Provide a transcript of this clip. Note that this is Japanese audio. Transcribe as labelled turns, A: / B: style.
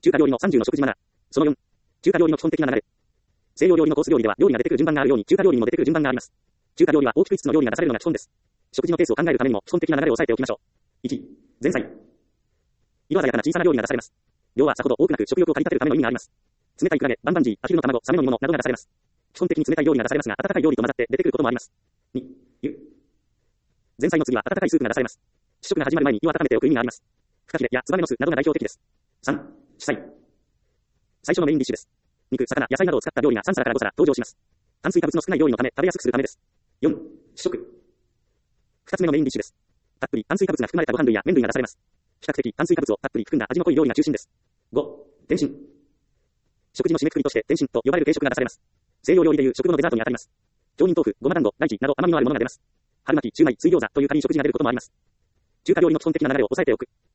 A: 中華料理の30の食事マナー。その4、中華料理の基本的な流れ。西洋料理のコース料理では料理が出てくる順番があるように中華料理にも出てくる順番があります。中華料理は大きく5つの料理が出されるのが基本です。食事のペースを考えるためにも基本的な流れを押さえておきましょう。1、前菜。色鮮やかな小さな料理が出されます。量はさほど多くなく食欲を駆り立てるための意味があります。冷たいクラゲ、バンバンジー、アヒルの卵、サメの煮物などが出されます。基本的に冷たい料理が出されますが、温かい料理と混ざって出てくることもあります。2、湯。前菜の次は温かいスープが出されます。試食が始まる前に湯を温めておく意味があります。フカヒレやツバメの巣などが代表的です。3、主菜。最初のメインディッシュです。肉、魚、野菜などを使った料理が3皿から5皿登場します。炭水化物の少ない料理のため食べやすくするためです。4、主食。2つ目のメインディッシュです。たっぷり炭水化物が含まれたご飯類や麺類が出されます。比較的炭水化物をたっぷり含んだ味の濃い料理が中心です。5、点心。食事の締めくくりとして点心と呼ばれる定食が出されます。西洋料理でいう食後のデザートにあたります。杏仁豆腐、ごま団子、ライチなど甘みのあるものが出ます。春巻き、シューマイ、水餃子という軽い食事が出ることもあります。中華料理の基本的な流れを押さえておく。